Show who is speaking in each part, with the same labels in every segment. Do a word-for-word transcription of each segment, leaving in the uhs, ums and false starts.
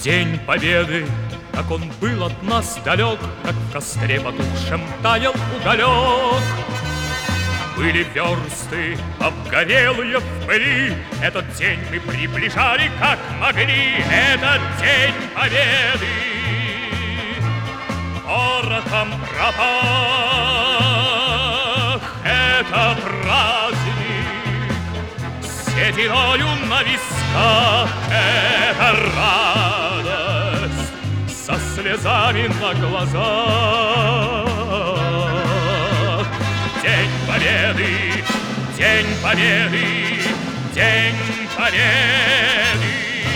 Speaker 1: День Победы, как он был от нас далек, как в костре потухшем таял уголек. Были версты обгорелые в пыли, этот день мы приближали как могли. Этот день Победы порохом пропах. Это праздник сединою на висках. Это радость со слезами на глазах. День Победы, День Победы, День Победы.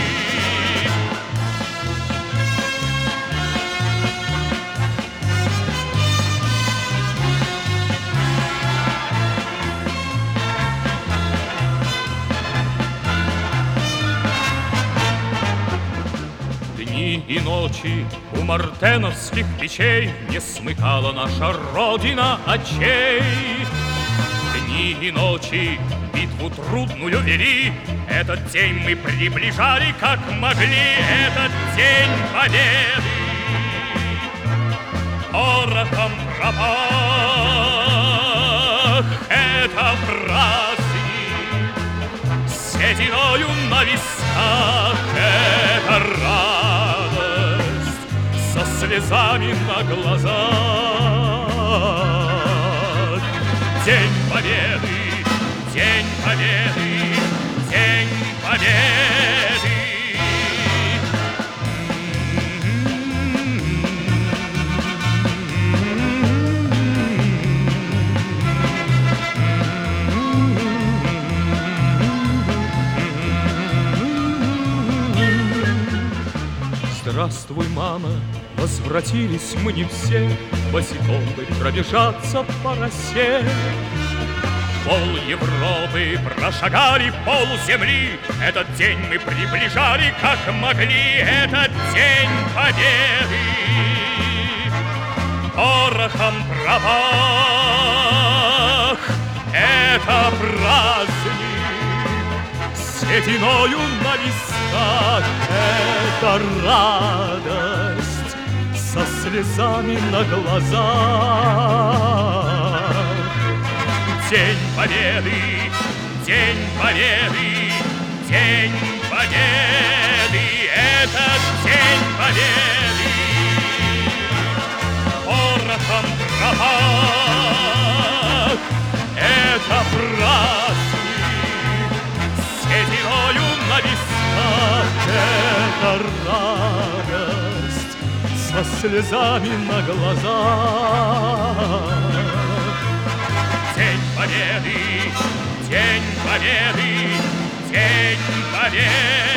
Speaker 1: Дни и ночи у мартеновских печей не смыкала наша Родина очей. Дни и ночи битву трудную вели, этот день мы приближали как могли. Этот день Победы порохом пропах. Это праздник сединою на висках. Это радость со слезами на глазах. День Победы, День Победы, День Победы. Здравствуй, мама, возвратились мы не все, босиком бы пробежаться по росе. Пол Европы прошагали, пол земли, этот день мы приближали как могли. Этот день Победы порохом пропах. Это праздник сединою на висках. Это радость со слезами на глазах. День Победы, День Победы, День Победы. Этот День Победы порохом пропах. Это праздник сединою на висках. Это радость со слезами на глазах. День Победы, День Победы, День Победы.